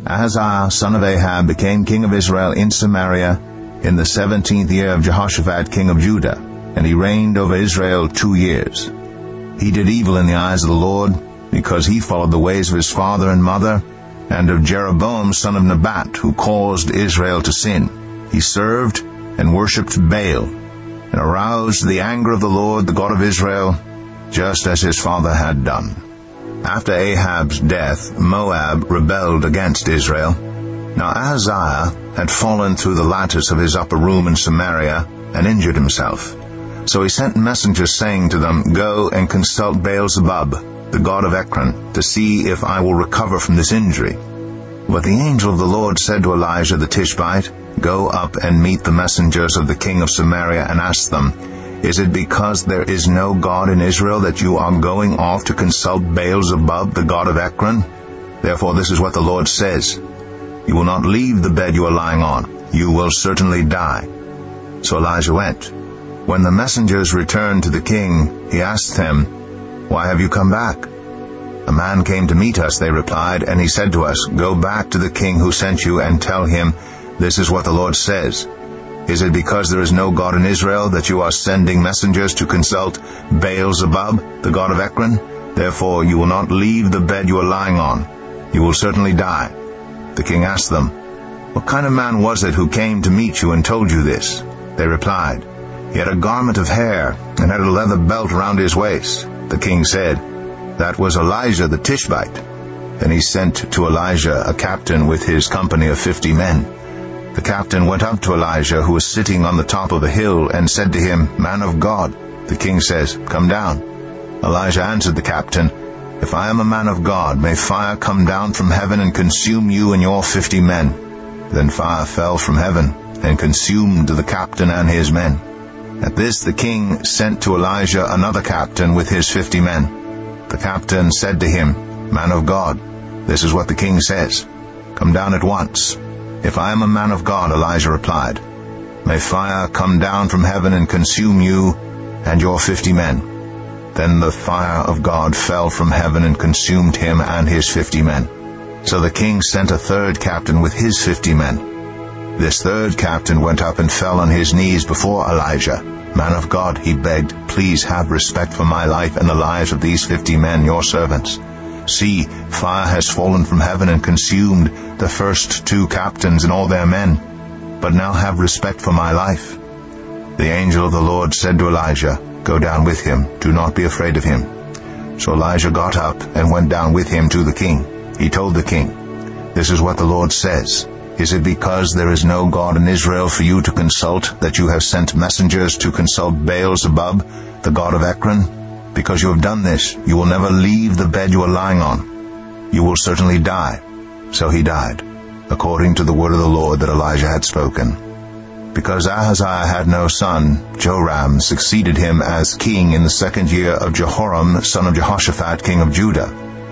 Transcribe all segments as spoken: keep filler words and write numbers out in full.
Ahaziah, son of Ahab, became king of Israel in Samaria in the seventeenth year of Jehoshaphat, king of Judah, and he reigned over Israel two years. He did evil in the eyes of the Lord, because he followed the ways of his father and mother, and of Jeroboam son of Nebat, who caused Israel to sin. He served and worshipped Baal, and aroused the anger of the Lord, the God of Israel, just as his father had done. After Ahab's death, Moab rebelled against Israel. Now Ahaziah had fallen through the lattice of his upper room in Samaria, and injured himself. So he sent messengers, saying to them, Go and consult Baal-zebub, the god of Ekron, to see if I will recover from this injury. But the angel of the Lord said to Elijah the Tishbite, Go up and meet the messengers of the king of Samaria, and ask them, Is it because there is no God in Israel that you are going off to consult Baal-zebub, the god of Ekron? Therefore this is what the Lord says, You will not leave the bed you are lying on. You will certainly die. So Elijah went. When the messengers returned to the king, he asked them, Why have you come back? A man came to meet us, they replied, and he said to us, Go back to the king who sent you and tell him, This is what the Lord says. Is it because there is no God in Israel that you are sending messengers to consult Baal-zebub, the god of Ekron? Therefore you will not leave the bed you are lying on. You will certainly die. The king asked them, What kind of man was it who came to meet you and told you this? They replied, He had a garment of hair and had a leather belt around his waist. The king said, That was Elijah the Tishbite. Then he sent to Elijah a captain with his company of fifty men. The captain went up to Elijah, who was sitting on the top of a hill, and said to him, Man of God. The king says, Come down. Elijah answered the captain, If I am a man of God, may fire come down from heaven and consume you and your fifty men. Then fire fell from heaven and consumed the captain and his men. At this the king sent to Elijah another captain with his fifty men. The captain said to him, Man of God, this is what the king says. Come down at once. If I am a man of God, Elijah replied, may fire come down from heaven and consume you and your fifty men. Then the fire of God fell from heaven and consumed him and his fifty men. So the king sent a third captain with his fifty men. This third captain went up and fell on his knees before Elijah. Man of God, he begged, please have respect for my life and the lives of these fifty men, your servants. See, fire has fallen from heaven and consumed the first two captains and all their men. But now have respect for my life. The angel of the Lord said to Elijah, Go down with him, do not be afraid of him. So Elijah got up and went down with him to the king. He told the king, This is what the Lord says. Is it because there is no God in Israel for you to consult that you have sent messengers to consult Baal-zebub, the god of Ekron? Because you have done this, you will never leave the bed you are lying on. You will certainly die. So he died, according to the word of the Lord that Elijah had spoken. Because Ahaziah had no son, Joram succeeded him as king in the second year of Jehoram, son of Jehoshaphat, king of Judah.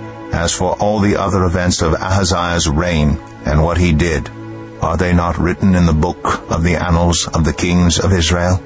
As for all the other events of Ahaziah's reign and what he did, are they not written in the book of the annals of the kings of Israel?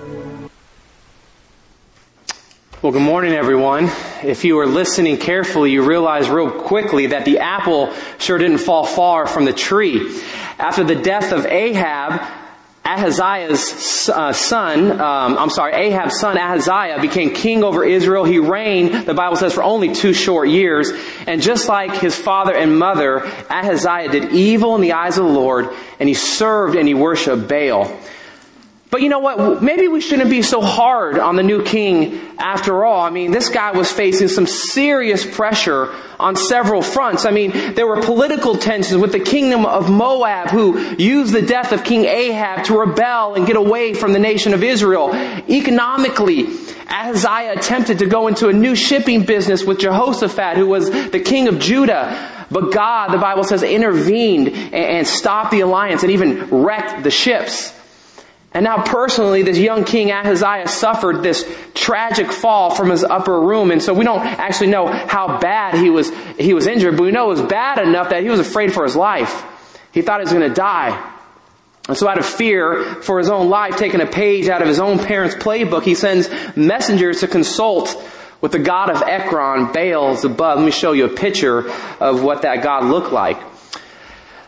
Well, good morning, everyone. If you were listening carefully, you realize real quickly that the apple sure didn't fall far from the tree. After the death of Ahab, Ahaziah's uh, son, um, I'm sorry, Ahab's son Ahaziah became king over Israel. He reigned, the Bible says, for only two short years. And just like his father and mother, Ahaziah did evil in the eyes of the Lord, and he served and he worshiped Baal. But you know what? Maybe we shouldn't be so hard on the new king after all. I mean, this guy was facing some serious pressure on several fronts. I mean, there were political tensions with the kingdom of Moab, who used the death of King Ahab to rebel and get away from the nation of Israel. Economically, Ahaziah attempted to go into a new shipping business with Jehoshaphat, who was the king of Judah. But God, the Bible says, intervened and stopped the alliance and even wrecked the ships. And now personally, this young king Ahaziah suffered this tragic fall from his upper room. And so we don't actually know how bad he was, he was injured, but we know it was bad enough that he was afraid for his life. He thought he was going to die. And so out of fear for his own life, taking a page out of his own parents' playbook, he sends messengers to consult with the god of Ekron, Baal-zebub. Let me show you a picture of what that god looked like.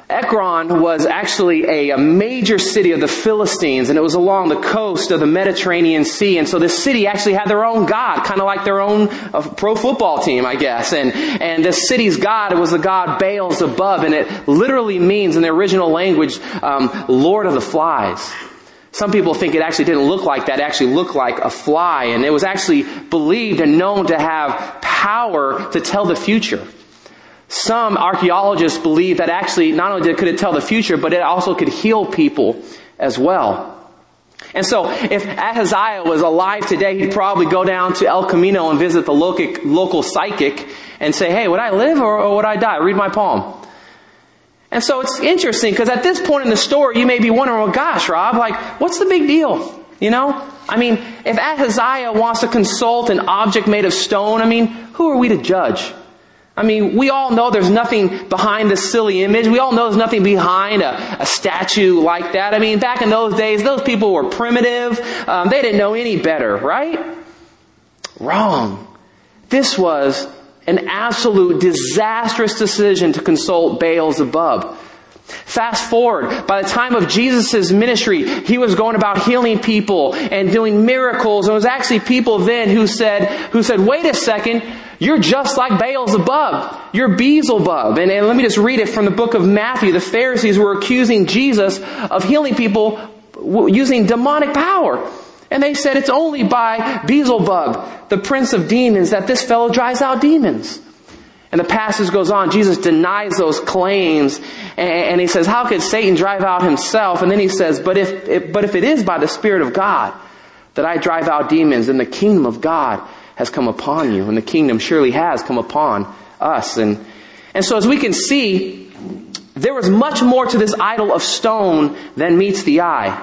Ekron was actually a, a major city of the Philistines, and it was along the coast of the Mediterranean Sea. And so this city actually had their own god, kind of like their own uh, pro football team, I guess. And and this city's god was the god Baal-zebub, and it literally means in the original language, um, Lord of the Flies. Some people think it actually didn't look like that. It actually looked like a fly, and it was actually believed and known to have power to tell the future. Some archaeologists believe that actually not only could it tell the future, but it also could heal people as well. And so if Ahaziah was alive today, he'd probably go down to El Camino and visit the local, local psychic and say, hey, would I live or, or would I die? Read my palm. And so it's interesting because at this point in the story, you may be wondering, well, gosh, Rob, like, what's the big deal? You know? I mean, if Ahaziah wants to consult an object made of stone, I mean, who are we to judge? I mean, we all know there's nothing behind this silly image. We all know there's nothing behind a, a statue like that. I mean, back in those days, those people were primitive. Um, they didn't know any better, right? Wrong. This was an absolute disastrous decision to consult Baal-zebub. Fast forward, by the time of Jesus' ministry, he was going about healing people and doing miracles. And it was actually people then who said, who said, wait a second, you're just like Baal-zebub. You're Beelzebub. And, and let me just read it from the book of Matthew. The Pharisees were accusing Jesus of healing people using demonic power. And they said it's only by Beelzebub, the prince of demons, that this fellow drives out demons. And the passage goes on. Jesus denies those claims, and he says, how could Satan drive out himself? And then he says, but if, if but if it is by the Spirit of God that I drive out demons, then the kingdom of God has come upon you, and the kingdom surely has come upon us. And and so as we can see, there was much more to this idol of stone than meets the eye.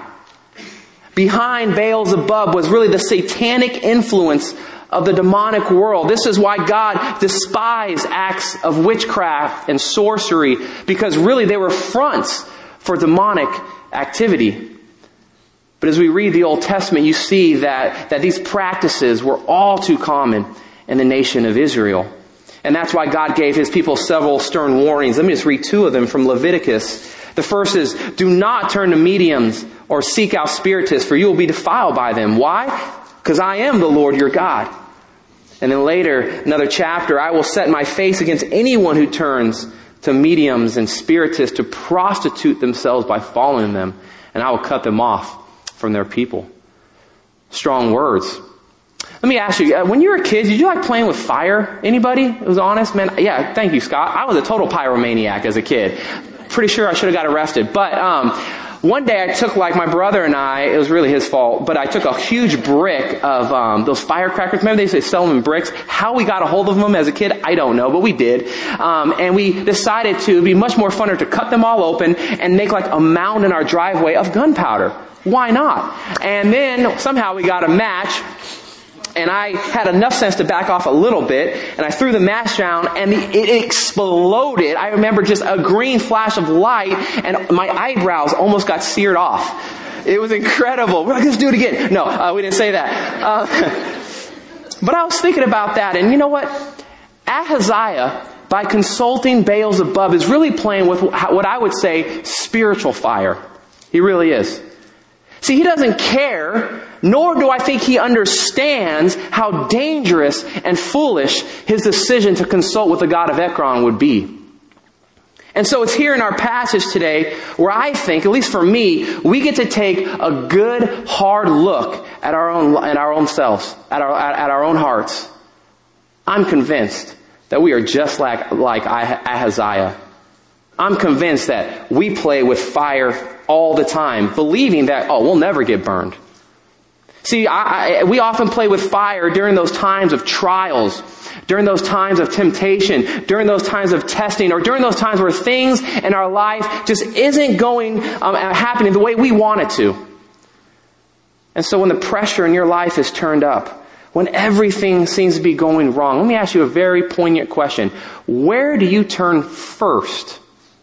Behind Baal-zebub was really the satanic influence of the demonic world. This is why God despised acts of witchcraft and sorcery, because really they were fronts for demonic activity. But as we read the Old Testament, you see that, that these practices were all too common in the nation of Israel. And that's why God gave His people several stern warnings. Let me just read two of them from Leviticus. The first is, do not turn to mediums or seek out spiritists, for you will be defiled by them. Why? Because I am the Lord your God. And then later, another chapter, I will set my face against anyone who turns to mediums and spiritists to prostitute themselves by following them, and I will cut them off from their people. Strong words. Let me ask you, when you were a kid, did you like playing with fire? Anybody who's honest? Man, yeah, thank you, Scott. I was a total pyromaniac as a kid. Pretty sure I should have got arrested. But um one day I took, like, my brother and I, it was really his fault, but I took a huge brick of um those firecrackers. Remember they used to sell them in bricks? How we got a hold of them as a kid, I don't know, but we did. Um and we decided to be much more funner to cut them all open and make like a mound in our driveway of gunpowder. Why not? And then somehow we got a match. And I had enough sense to back off a little bit, and I threw the match down, and the, it exploded. I remember just a green flash of light, and my eyebrows almost got seared off. It was incredible. We're like, let's do it again. No, uh, we didn't say that. Uh, but I was thinking about that, and you know what? Ahaziah, by consulting Baal-zebub, is really playing with what I would say spiritual fire. He really is. See, he doesn't care, nor do I think he understands how dangerous and foolish his decision to consult with the God of Ekron would be. And so it's here in our passage today where I think, at least for me, we get to take a good, hard look at our own, at our own selves, at our, at our own hearts. I'm convinced that we are just like, like Ahaziah. I'm convinced that we play with fire all the time, believing that, oh, we'll never get burned. See, I, I, we often play with fire during those times of trials, during those times of temptation, during those times of testing, or during those times where things in our life just isn't going, um, happening the way we want it to. And so when the pressure in your life is turned up, when everything seems to be going wrong, let me ask you a very poignant question. Where do you turn first?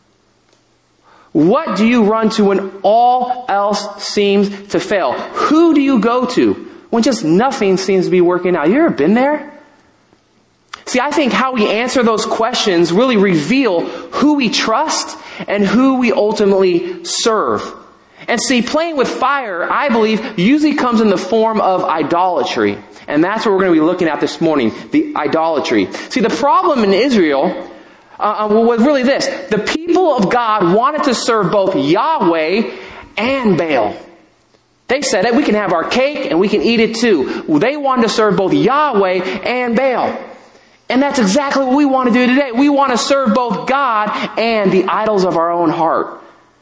What do you run to when all else seems to fail? Who do you go to when just nothing seems to be working out? You ever been there? See, I think how we answer those questions really reveal who we trust and who we ultimately serve. And see, playing with fire, I believe, usually comes in the form of idolatry. And that's what we're going to be looking at this morning, the idolatry. See, the problem in Israel uh, was really this. The people of God wanted to serve both Yahweh and Baal. They said that we can have our cake and we can eat it too. They wanted to serve both Yahweh and Baal. And that's exactly what we want to do today. We want to serve both God and the idols of our own heart.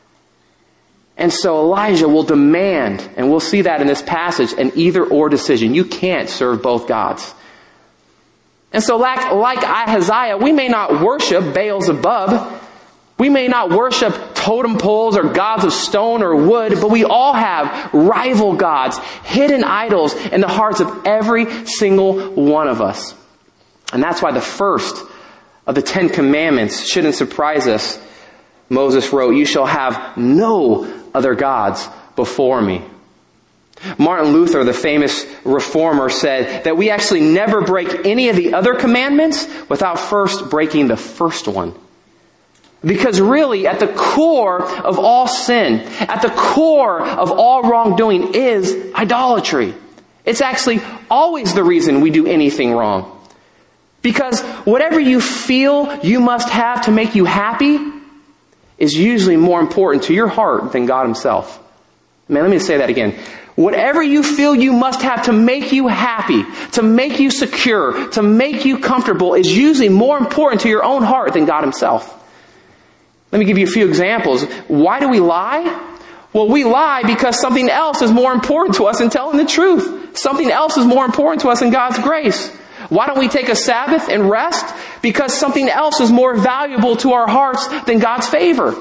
And so Elijah will demand, and we'll see that in this passage, an either or decision. You can't serve both gods. And so like, like Ahaziah, we may not worship Baals above. We may not worship totem poles or gods of stone or wood, but we all have rival gods, hidden idols in the hearts of every single one of us. And that's why the first of the Ten Commandments shouldn't surprise us. Moses wrote, "You shall have no other gods before me." Martin Luther, the famous reformer, said that we actually never break any of the other commandments without first breaking the first one. Because really, at the core of all sin, at the core of all wrongdoing is idolatry. It's actually always the reason we do anything wrong. Because whatever you feel you must have to make you happy is usually more important to your heart than God Himself. Man, let me say that again. Whatever you feel you must have to make you happy, to make you secure, to make you comfortable is usually more important to your own heart than God Himself. Let me give you a few examples. Why do we lie? Well, we lie because something else is more important to us than telling the truth. Something else is more important to us than God's grace. Why don't we take a Sabbath and rest? Because something else is more valuable to our hearts than God's favor.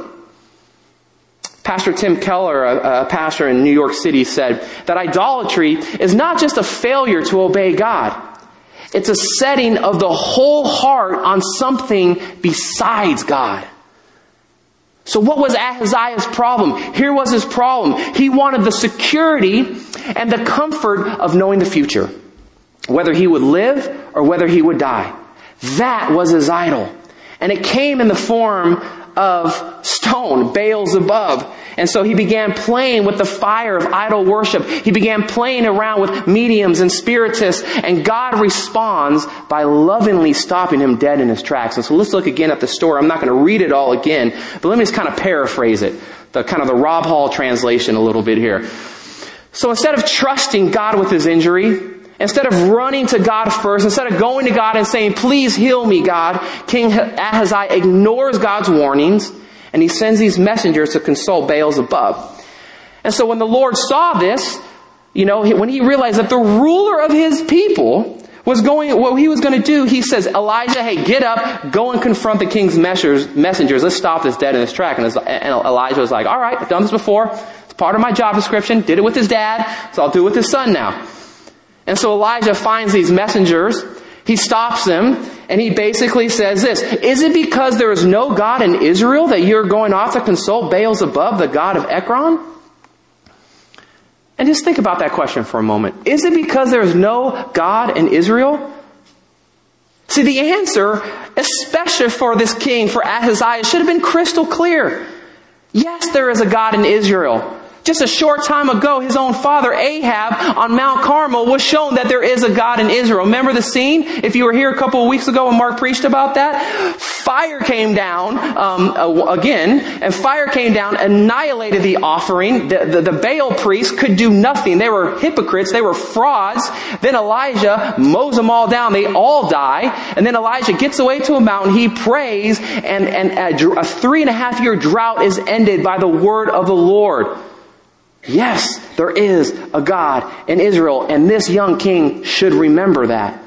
Pastor Tim Keller, a, a pastor in New York City, said that idolatry is not just a failure to obey God. It's a setting of the whole heart on something besides God. So what was Ahaziah's problem? Here was his problem. He wanted the security and the comfort of knowing the future. Whether he would live or whether he would die. That was his idol. And it came in the form of stone, Baals above. And so he began playing with the fire of idol worship. He began playing around with mediums and spiritists. And God responds by lovingly stopping him dead in his tracks. And so let's look again at the story. I'm not going to read it all again, but let me just kind of paraphrase it. The kind of the Rob Hall translation a little bit here. So instead of trusting God with his injury, instead of running to God first, instead of going to God and saying, "Please heal me, God," King Ahaziah ignores God's warnings, and he sends these messengers to consult Baals above. And so when the Lord saw this, you know, when he realized that the ruler of his people was going, what he was going to do, he says, "Elijah, hey, get up, go and confront the king's messengers. Let's stop this dead in his track." And Elijah was like, "All right, I've done this before. It's part of my job description. Did it with his dad, so I'll do it with his son now." And so Elijah finds these messengers, he stops them, and he basically says this, "Is it because there is no God in Israel that you're going off to consult Baals above, the god of Ekron?" And just think about that question for a moment. Is it because there is no God in Israel? See, the answer, especially for this king, for Ahaziah, should have been crystal clear. Yes, there is a God in Israel. Just a short time ago, his own father, Ahab, on Mount Carmel, was shown that there is a God in Israel. Remember the scene? If you were here a couple of weeks ago when Mark preached about that, fire came down, um, again, and fire came down, annihilated the offering. The, the, the Baal priests could do nothing. They were hypocrites. They were frauds. Then Elijah mows them all down. They all die. And then Elijah gets away to a mountain. He prays, and, and a, a three and a half year drought is ended by the word of the Lord. Yes, there is a God in Israel, and this young king should remember that.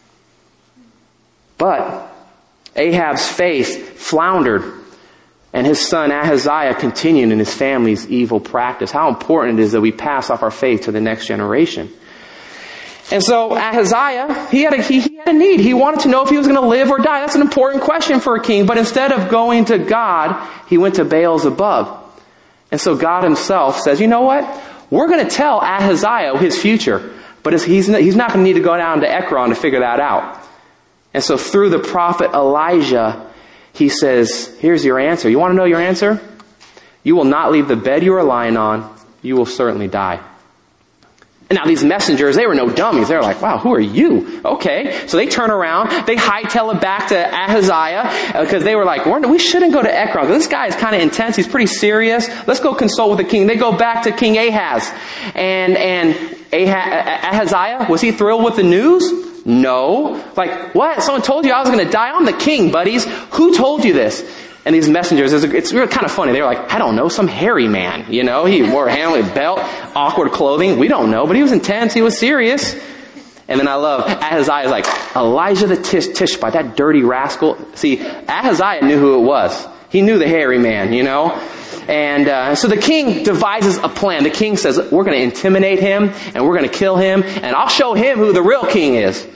But Ahab's faith floundered, and his son Ahaziah continued in his family's evil practice. How important it is that we pass off our faith to the next generation. And so Ahaziah, he had a, he, he had a need. He wanted to know if he was going to live or die. That's an important question for a king. But instead of going to God, he went to Baals above. And so God himself says, "You know what? We're going to tell Ahaziah his future, but he's he's not going to need to go down to Ekron to figure that out." And so through the prophet Elijah, he says, here's your answer. You want to know your answer? You will not leave the bed you are lying on. You will certainly die. And now these messengers, they were no dummies. They're like, wow, who are you? Okay. So they turn around. They hightail it back to Ahaziah because uh, they were like, we're, we shouldn't go to Ekron. This guy is kind of intense. He's pretty serious. Let's go consult with the king. They go back to King Ahaz. And, and Ahaz, Ahaziah, was he thrilled with the news? No. Like, what? Someone told you I was going to die? I'm the king, buddies. Who told you this? And these messengers, it's really kind of funny. They were like, I don't know, some hairy man. You know, he wore a handled belt, awkward clothing. We don't know, but he was intense. He was serious. And then I love Ahaziah is like, Elijah the Tish, Tishbite, that dirty rascal. See, Ahaziah knew who it was. He knew the hairy man, you know. And uh, so the king devises a plan. The king says, we're going to intimidate him and we're going to kill him and I'll show him who the real king is.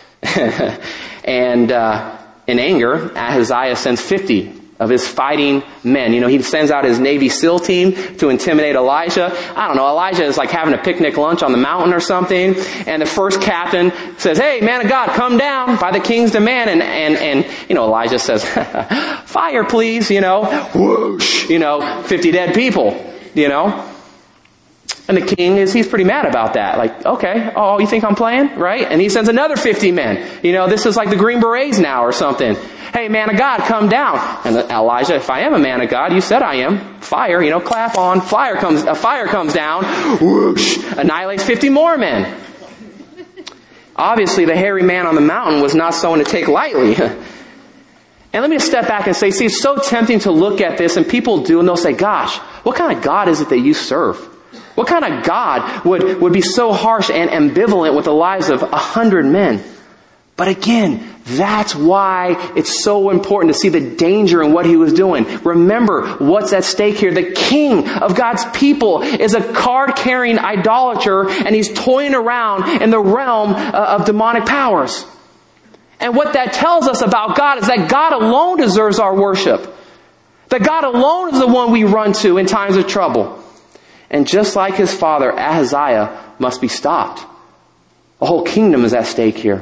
and uh, in anger, Ahaziah sends fifty of his fighting men. You know, he sends out his Navy SEAL team to intimidate Elijah. I don't know, Elijah is like having a picnic lunch on the mountain or something. And the first captain says, hey, man of God, come down by the king's demand. And, and, and, you know, Elijah says, fire, please, you know, whoosh, you know, fifty dead people, you know. And the king is, he's pretty mad about that. Like, okay, oh, you think I'm playing? Right? And he sends another fifty men. You know, this is like the Green Berets now or something. Hey, man of God, come down. And Elijah, if I am a man of God, you said I am. Fire, you know, clap on. Fire comes, a fire comes down. Whoosh, annihilates fifty more men. Obviously, the hairy man on the mountain was not someone to take lightly. And let me just step back and say, see, it's so tempting to look at this and people do and they'll say, gosh, what kind of God is it that you serve? What kind of God would, would be so harsh and ambivalent with the lives of a hundred men? But again, that's why it's so important to see the danger in what he was doing. Remember what's at stake here. The king of God's people is a card-carrying idolater and he's toying around in the realm of demonic powers. And what that tells us about God is that God alone deserves our worship. That God alone is the one we run to in times of trouble. And just like his father, Ahaziah must be stopped. A whole kingdom is at stake here.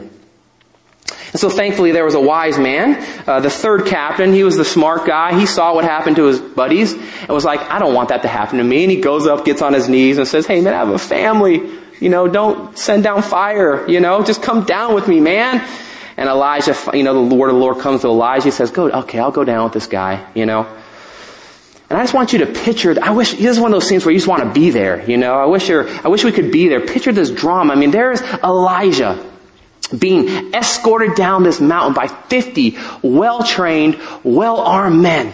And so thankfully there was a wise man, uh, the third captain. He was the smart guy. He saw what happened to his buddies and was like, I don't want that to happen to me. And he goes up, gets on his knees and says, hey man, I have a family. You know, don't send down fire. You know, just come down with me, man. And Elijah, you know, the word of the Lord comes to Elijah. He says, go, okay, I'll go down with this guy, you know. And I just want you to picture, I wish, this is one of those scenes where you just want to be there, you know. I wish you're, I wish we could be there. Picture this drama. I mean, there's Elijah being escorted down this mountain by fifty well-trained, well-armed men.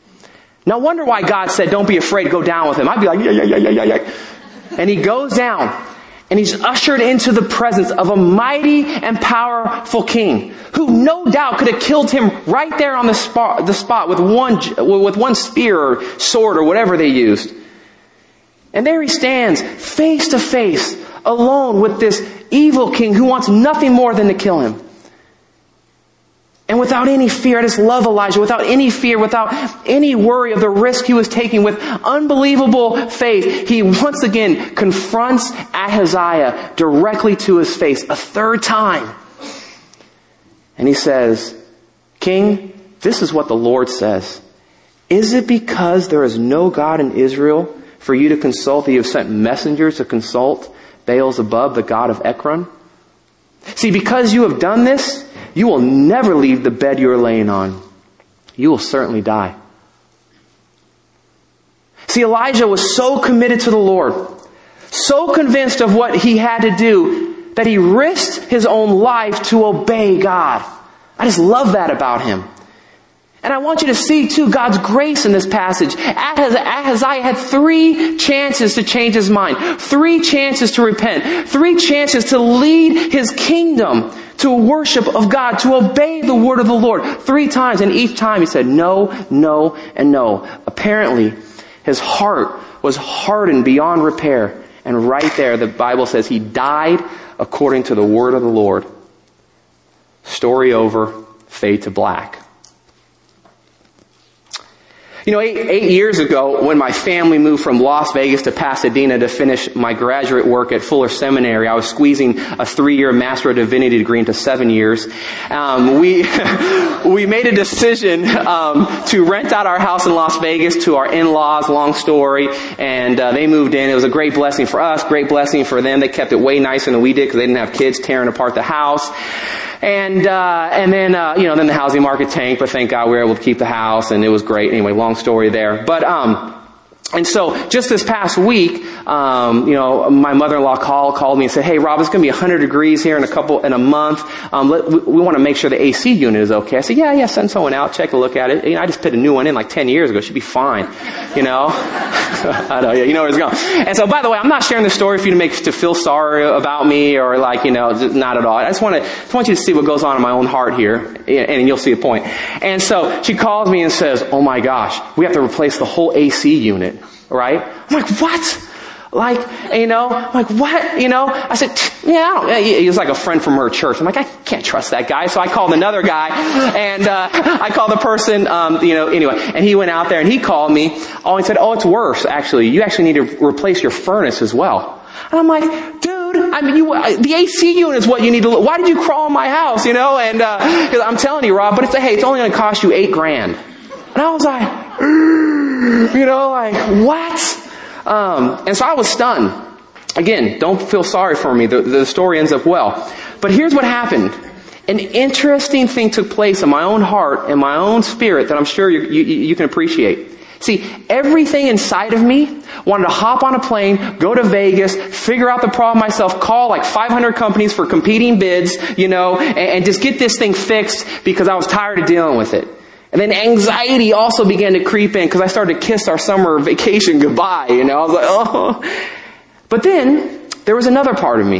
No wonder why God said, don't be afraid, go down with him. I'd be like, yeah, yeah, yeah, yeah, yeah, yeah. And he goes down. And he's ushered into the presence of a mighty and powerful king who no doubt could have killed him right there on the spot, the spot with one, with one spear or sword or whatever they used. And there he stands face to face alone with this evil king who wants nothing more than to kill him. And without any fear, I just love Elijah, without any fear, without any worry of the risk he was taking, with unbelievable faith, he once again confronts Ahaziah directly to his face a third time. And he says, King, this is what the Lord says. Is it because there is no God in Israel for you to consult that you have sent messengers to consult Baal-zebub, the god of Ekron? See, because you have done this, you will never leave the bed you are laying on. You will certainly die. See, Elijah was so committed to the Lord, so convinced of what he had to do, that he risked his own life to obey God. I just love that about him. And I want you to see, too, God's grace in this passage. Ahaziah had three chances to change his mind. Three chances to repent. Three chances to lead his kingdom to a worship of God, to obey the word of the Lord. Three times, and each time he said no, no, and no. Apparently, his heart was hardened beyond repair. And right there, the Bible says he died according to the word of the Lord. Story over, fade to black. You know, eight, eight years ago, when my family moved from Las Vegas to Pasadena to finish my graduate work at Fuller Seminary, I was squeezing a three-year Master of Divinity degree into seven years. Um, we we made a decision um, to rent out our house in Las Vegas to our in-laws. Long story, and uh, they moved in. It was a great blessing for us, great blessing for them. They kept it way nicer than we did because they didn't have kids tearing apart the house. And, uh, and then, uh, you know, then the housing market tanked, but thank God we were able to keep the house, and it was great. Anyway, long story there. But, um, and so just this past week, um, you know, my mother-in-law called, called me and said, "Hey, Rob, it's going to be one hundred degrees here in a couple, in a month. Um, let, we, we want to make sure the A C unit is okay." I said, yeah, yeah, send someone out, take a look at it. You know, I just put a new one in like ten years ago. It should be fine. You know? I know, yeah, you know where it's going. And so, by the way, I'm not sharing this story for you to make, to feel sorry about me or like, you know, not at all. I just want to, just want you to see what goes on in my own heart here, and you'll see a point. And so she calls me and says, "Oh my gosh, we have to replace the whole A C unit." Right? I'm like, "What?" Like, you know, I'm like, "What?" You know, I said, yeah, I don't, he was like a friend from her church. I'm like, I can't trust that guy. So I called another guy, and, uh, I called the person, um, you know, anyway, and he went out there and he called me. Oh, he said, "Oh, it's worse, actually. You actually need to replace your furnace as well." And I'm like, dude, I mean, you, the A C unit is what you need to look. Why did you crawl in my house, you know? And, uh, cause I'm telling you, Rob, but it's, hey, it's only going to cost you eight grand. And I was like, you know, like, what? Um, and so I was stunned. Again, don't feel sorry for me. The, the story ends up well. But here's what happened. An interesting thing took place in my own heart and my own spirit that I'm sure you, you, you can appreciate. See, everything inside of me wanted to hop on a plane, go to Vegas, figure out the problem myself, call like five hundred companies for competing bids, you know, and, and just get this thing fixed because I was tired of dealing with it. And then anxiety also began to creep in because I started to kiss our summer vacation goodbye, you know. I was like, oh. But then there was another part of me.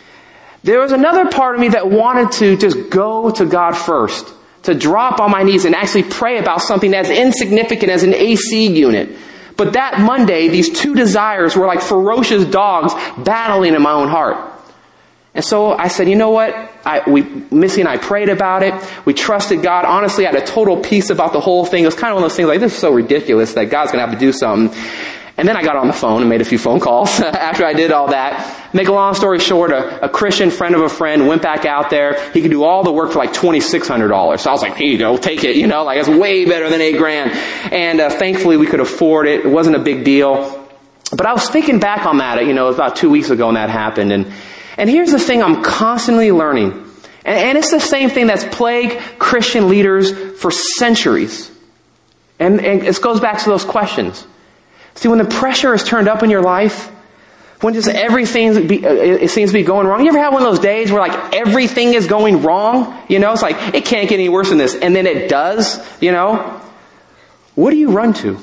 There was another part of me that wanted to just go to God first, to drop on my knees and actually pray about something as insignificant as an A C unit. But that Monday, these two desires were like ferocious dogs battling in my own heart. And so I said, you know what? I, we, Missy and I prayed about it. We trusted God. Honestly, I had a total peace about the whole thing. It was kind of one of those things like, this is so ridiculous that God's going to have to do something. And then I got on the phone and made a few phone calls after I did all that. Make a long story short, a, a Christian friend of a friend went back out there. He could do all the work for like twenty-six hundred dollars. So I was like, here you go, take it. You know, like it's way better than eight grand. And uh, thankfully we could afford it. It wasn't a big deal. But I was thinking back on that, you know, it was about two weeks ago when that happened. And And here's the thing I'm constantly learning. And, and it's the same thing that's plagued Christian leaders for centuries. And, and it goes back to those questions. See, when the pressure is turned up in your life, when just everything be, it seems to be going wrong. You ever have one of those days where like everything is going wrong? You know, it's like, it can't get any worse than this. And then it does, you know. What do you run to?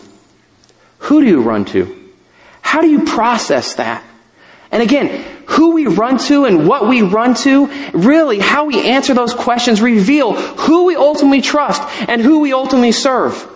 Who do you run to? How do you process that? And again, who we run to and what we run to, really how we answer those questions reveal who we ultimately trust and who we ultimately serve.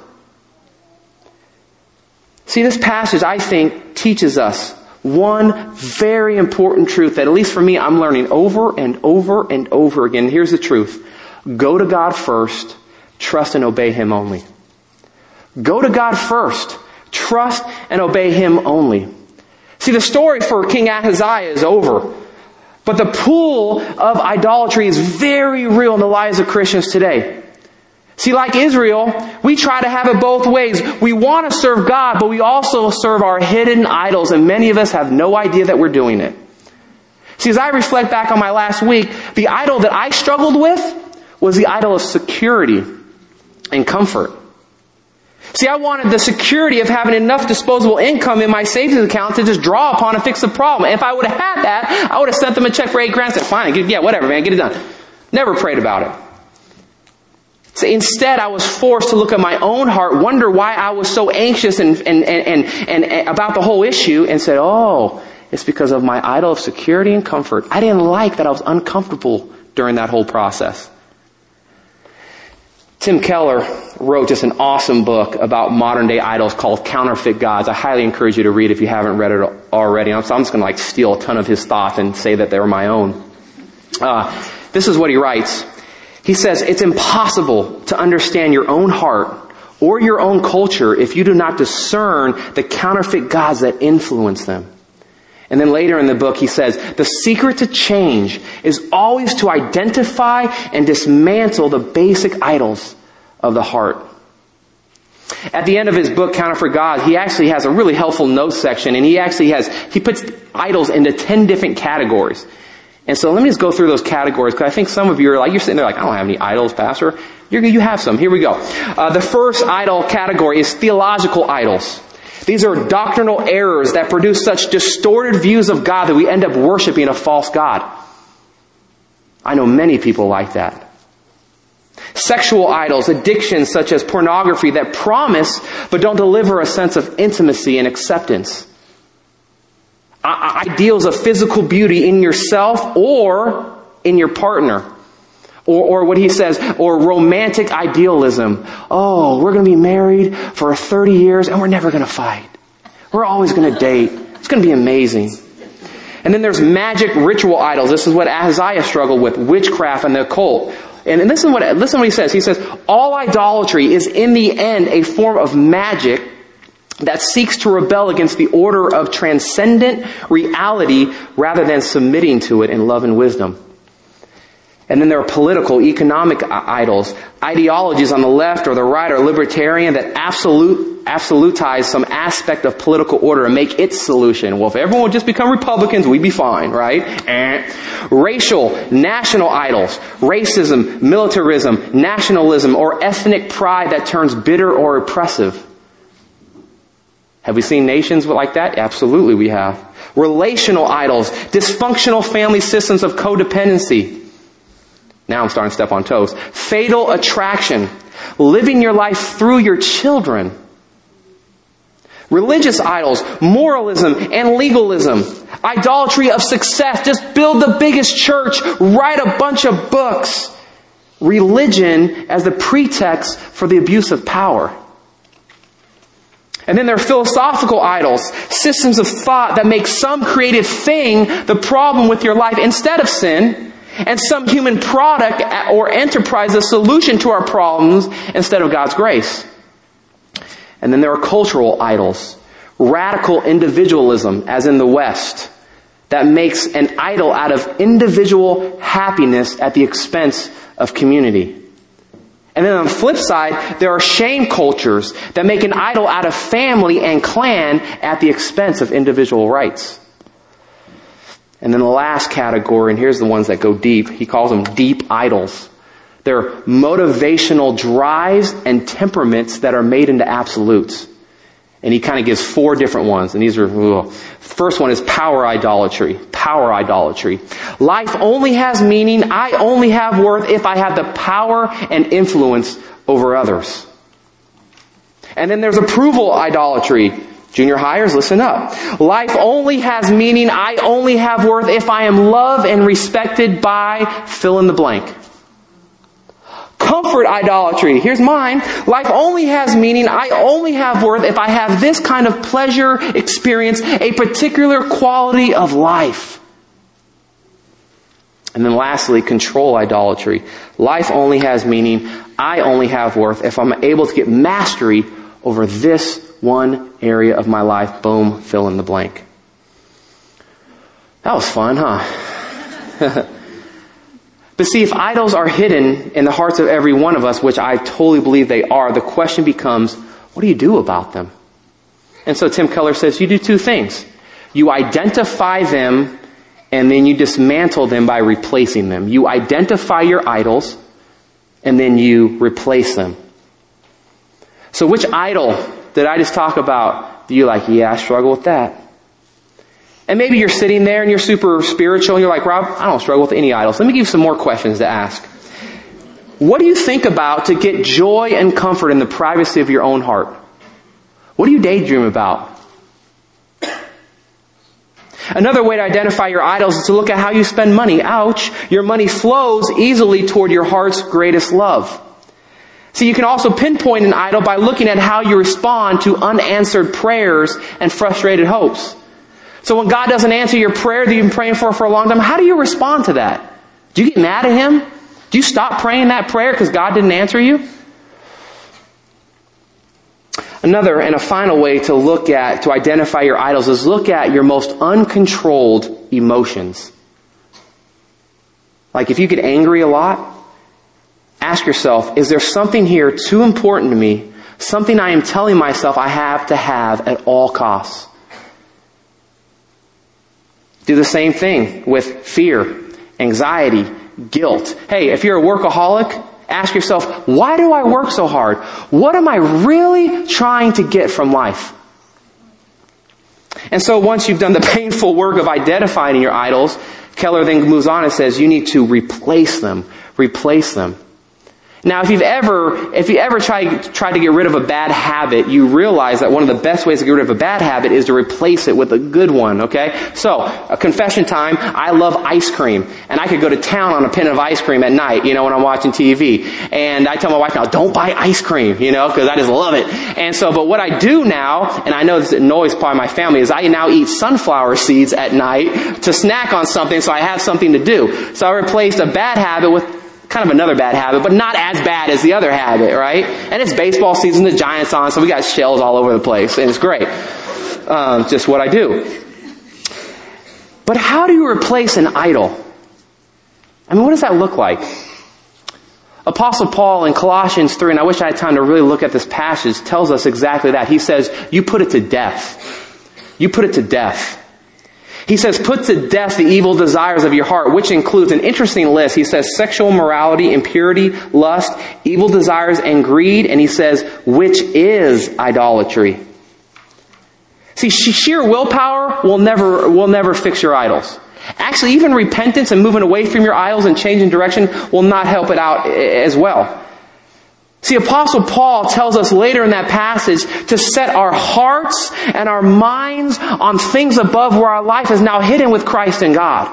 See, this passage, I think, teaches us one very important truth that, at least for me, I'm learning over and over and over again. Here's the truth. Go to God first, trust and obey Him only. Go to God first, trust and obey Him only. See, the story for King Ahaziah is over. But the pool of idolatry is very real in the lives of Christians today. See, like Israel, we try to have it both ways. We want to serve God, but we also serve our hidden idols, and many of us have no idea that we're doing it. See, as I reflect back on my last week, the idol that I struggled with was the idol of security and comfort. See, I wanted the security of having enough disposable income in my savings account to just draw upon and fix the problem. If I would have had that, I would have sent them a check for eight grand and said, fine, yeah, whatever, man, get it done. Never prayed about it. So instead, I was forced to look at my own heart, wonder why I was so anxious and, and, and, and, and about the whole issue, and said, oh, it's because of my idol of security and comfort. I didn't like that I was uncomfortable during that whole process. Tim Keller wrote just an awesome book about modern day idols called Counterfeit Gods. I highly encourage you to read if you haven't read it already. I'm, so I'm just going to like steal a ton of his thoughts and say that they're my own. Uh, this is what he writes. He says, it's impossible to understand your own heart or your own culture if you do not discern the counterfeit gods that influence them. And then later in the book, he says, the secret to change is always to identify and dismantle the basic idols of the heart. At the end of his book, Counterfeit Gods, he actually has a really helpful notes section, and he actually has, he puts idols into ten different categories. And so let me just go through those categories, because I think some of you are like, you're sitting there like, I don't have any idols, Pastor. You're, you have some. Here we go. Uh, the first idol category is theological idols. These are doctrinal errors that produce such distorted views of God that we end up worshiping a false God. I know many people like that. Sexual idols, addictions such as pornography that promise but don't deliver a sense of intimacy and acceptance. I- ideals of physical beauty in yourself or in your partner. Or, or what he says, or romantic idealism. Oh, we're going to be married for thirty years and we're never going to fight. We're always going to date. It's going to be amazing. And then there's magic ritual idols. This is what Ahaziah struggled with, witchcraft and the occult. And, and listen what, listen what he says. He says, all idolatry is in the end a form of magic that seeks to rebel against the order of transcendent reality rather than submitting to it in love and wisdom. And then there are political, economic idols. Ideologies on the left or the right are libertarian that absolute, absolutize some aspect of political order and make its solution. Well, if everyone would just become Republicans, we'd be fine, right? Eh. Racial, national idols. Racism, militarism, nationalism, or ethnic pride that turns bitter or oppressive. Have we seen nations like that? Absolutely we have. Relational idols. Dysfunctional family systems of codependency. Now I'm starting to step on toes. Fatal attraction. Living your life through your children. Religious idols. Moralism and legalism. Idolatry of success. Just build the biggest church. Write a bunch of books. Religion as the pretext for the abuse of power. And then there are philosophical idols. Systems of thought that make some created thing the problem with your life instead of sin. And some human product or enterprise a solution to our problems instead of God's grace. And then there are cultural idols. Radical individualism, as in the West, that makes an idol out of individual happiness at the expense of community. And then on the flip side, there are shame cultures that make an idol out of family and clan at the expense of individual rights. And then the last category, and here's the ones that go deep, he calls them deep idols. They're motivational drives and temperaments that are made into absolutes. And he kind of gives four different ones, and these are, ugh. First one is power idolatry. Power idolatry. Life only has meaning, I only have worth if I have the power and influence over others. And then there's approval idolatry. Junior hires, listen up. Life only has meaning, I only have worth if I am loved and respected by fill in the blank. Comfort idolatry. Here's mine. Life only has meaning, I only have worth if I have this kind of pleasure, experience, a particular quality of life. And then lastly, control idolatry. Life only has meaning, I only have worth if I'm able to get mastery over this one area of my life. Boom, fill in the blank. That was fun, huh? But see, if idols are hidden in the hearts of every one of us, which I totally believe they are, the question becomes, what do you do about them? And so Tim Keller says you do two things. You identify them and then you dismantle them by replacing them. You identify your idols and then you replace them. So which idol did I just talk about? Do you like, yeah, I struggle with that. And maybe you're sitting there and you're super spiritual and you're like, Rob, I don't struggle with any idols. Let me give you some more questions to ask. What do you think about to get joy and comfort in the privacy of your own heart? What do you daydream about? Another way to identify your idols is to look at how you spend money. Ouch. Your money flows easily toward your heart's greatest love. See, you can also pinpoint an idol by looking at how you respond to unanswered prayers and frustrated hopes. So when God doesn't answer your prayer that you've been praying for for a long time, how do you respond to that? Do you get mad at Him? Do you stop praying that prayer because God didn't answer you? Another and a final way to look at, to identify your idols is look at your most uncontrolled emotions. Like if you get angry a lot, ask yourself, is there something here too important to me? Something I am telling myself I have to have at all costs? Do the same thing with fear, anxiety, guilt. Hey, if you're a workaholic, ask yourself, why do I work so hard? What am I really trying to get from life? And so once you've done the painful work of identifying your idols, Keller then moves on and says you need to replace them. Replace them. Now, if you've ever, if you ever try, try to get rid of a bad habit, you realize that one of the best ways to get rid of a bad habit is to replace it with a good one, okay? So, a confession time, I love ice cream. And I could go to town on a tin of ice cream at night, you know, when I'm watching T V. And I tell my wife now, don't buy ice cream, you know, because I just love it. And so, but what I do now, and I know this annoys part of my family, is I now eat sunflower seeds at night to snack on something so I have something to do. So I replaced a bad habit with kind of another bad habit, but not as bad as the other habit, right? And it's baseball season, the Giants on, so we got shells all over the place, and it's great. Um, just what I do. But how do you replace an idol? I mean, what does that look like? Apostle Paul in Colossians three, and I wish I had time to really look at this passage, tells us exactly that. He says, you put it to death. You put it to death. He says, put to death the evil desires of your heart, which includes an interesting list. He says sexual immorality, impurity, lust, evil desires, and greed. And he says, which is idolatry. See, sheer willpower will never, will never fix your idols. Actually, even repentance and moving away from your idols and changing direction will not help it out as well. See, Apostle Paul tells us later in that passage to set our hearts and our minds on things above where our life is now hidden with Christ in God.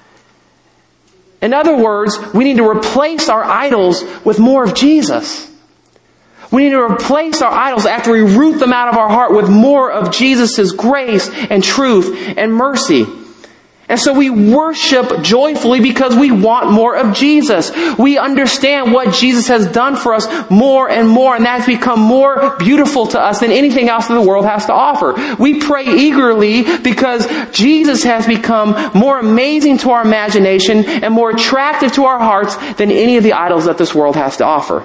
In other words, we need to replace our idols with more of Jesus. We need to replace our idols after we root them out of our heart with more of Jesus' grace and truth and mercy. And so we worship joyfully because we want more of Jesus. We understand what Jesus has done for us more and more, and that's become more beautiful to us than anything else that the world has to offer. We pray eagerly because Jesus has become more amazing to our imagination and more attractive to our hearts than any of the idols that this world has to offer.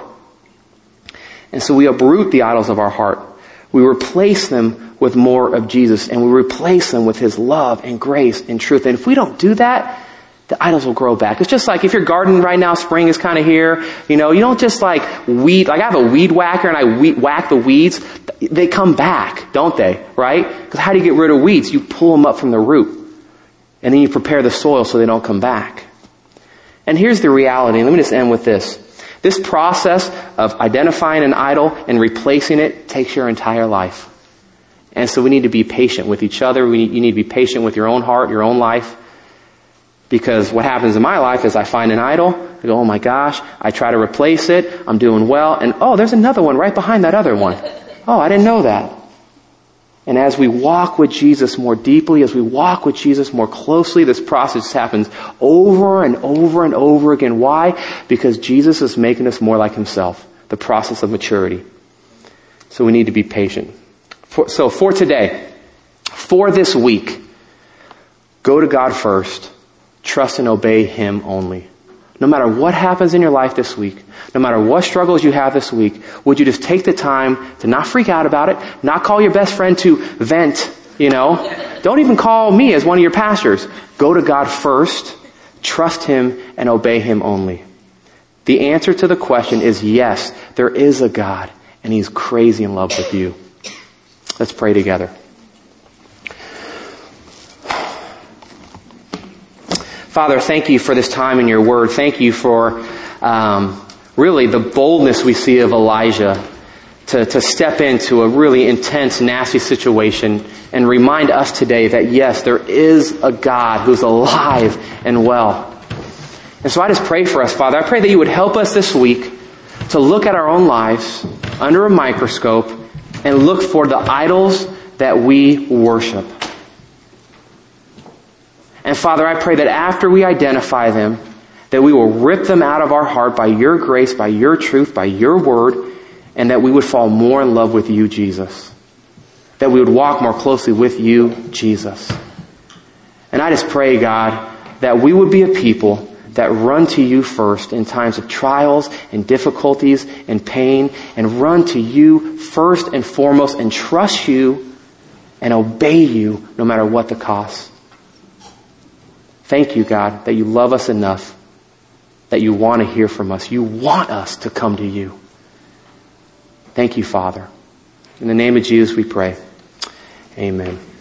And so we uproot the idols of our heart. We replace them with more of Jesus, and we replace them with His love and grace and truth. And if we don't do that, the idols will grow back. It's just like if your garden right now, spring is kind of here, you know, you don't just like weed, like I have a weed whacker and I weed, whack the weeds. They come back, don't they? Right? Because how do you get rid of weeds? You pull them up from the root. And then you prepare the soil so they don't come back. And here's the reality. And let me just end with this. This process of identifying an idol and replacing it takes your entire life. And so we need to be patient with each other. We, you need to be patient with your own heart, your own life. Because what happens in my life is I find an idol. I go, oh my gosh, I try to replace it. I'm doing well. And oh, there's another one right behind that other one. Oh, I didn't know that. And as we walk with Jesus more deeply, as we walk with Jesus more closely, this process happens over and over and over again. Why? Because Jesus is making us more like Himself. The process of maturity. So we need to be patient. For, so for today, for this week, go to God first. Trust and obey Him only. No matter what happens in your life this week, no matter what struggles you have this week, would you just take the time to not freak out about it, not call your best friend to vent, you know? Don't even call me as one of your pastors. Go to God first, trust Him, and obey Him only. The answer to the question is yes, there is a God, and He's crazy in love with you. Let's pray together. Father, thank you for this time in your word. Thank you for um, really the boldness we see of Elijah to, to step into a really intense, nasty situation and remind us today that yes, there is a God who's alive and well. And so I just pray for us, Father. I pray that you would help us this week to look at our own lives under a microscope and look for the idols that we worship. And Father, I pray that after we identify them, that we will rip them out of our heart by your grace, by your truth, by your word, and that we would fall more in love with you, Jesus. That we would walk more closely with you, Jesus. And I just pray, God, that we would be a people that run to you first in times of trials and difficulties and pain, and run to you first and foremost and trust you and obey you no matter what the cost. Thank you, God, that you love us enough, that you want to hear from us. You want us to come to you. Thank you, Father. In the name of Jesus we pray. Amen.